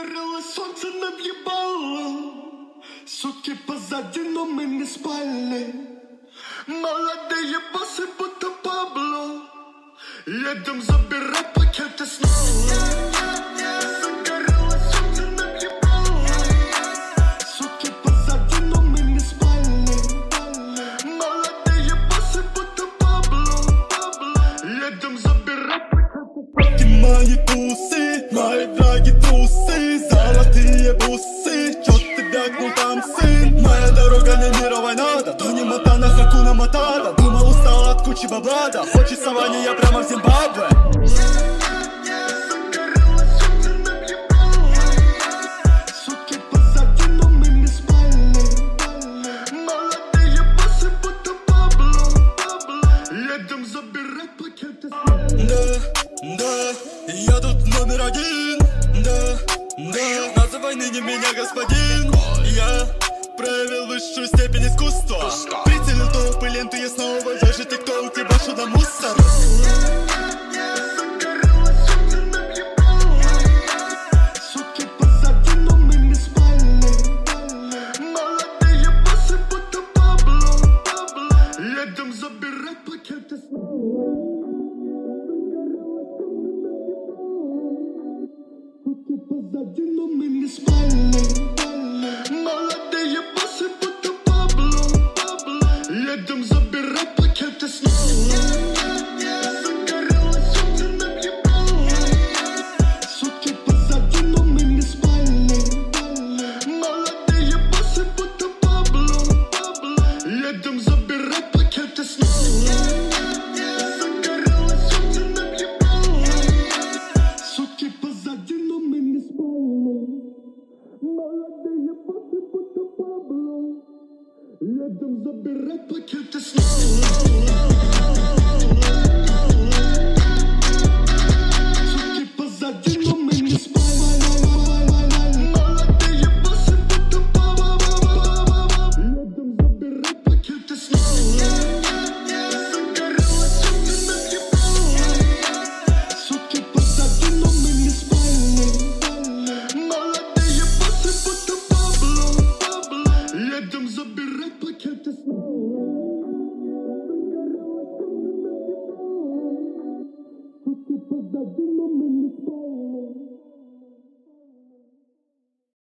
Загорело солнце над ебалом. Сутки позади, но мы не спали. Молодые боссы, будто Пабло. Едем забирать пакеты снова. Загорело солнце над ебалом. Сутки позади, но мы не спали. Молодые боссы, будто Пабло. Едем забирать пакеты. Мои тусы, мои драги трусы, золотые бусы. Чё ты бегнул там, сын? Моя дорога не мировой надо, Тони Монтана, Хакуна Матата. Думал, устал от кучи бабла, да хочется Вани, я прямо в Зимбабве. Сутки позади, но мы не спали. Молодые боссы, будто Пабло. Едем забирать пакеты. Да, я тут номер один. Да, называй ныне меня господин. Я проявил высшую степень искусства. Прицелил толпы ленты, я снова даже тикток, тебя что на мусор. Сутки позади, но мы не спали. Молодые боссы, будто Пабло. Едем забирать пакеты. Сутки позади, но мы не спали. Молодые боссы, будто Пабло. Едем забирать пакеты снова. Загорело солнце над ебалом. Сутки позади, но мы не спали. Молодые боссы, будто Пабло. Едем забирать пакеты снова. Загорело солнце над ебалом. Сутки позади, но мы не спали. Молодые боссы, будто Пабло. Едем забирать пакеты снова. Сутки позади, но мы не спали. Молодые боссы, будто Пабло. Едем забирать пакеты снова. Загорело солнце над ебалом. Сутки позади, но мы не спали. Молодые боссы, будто Пабло. Едем забирать пакеты снова. Сутки позади, но мы не спали.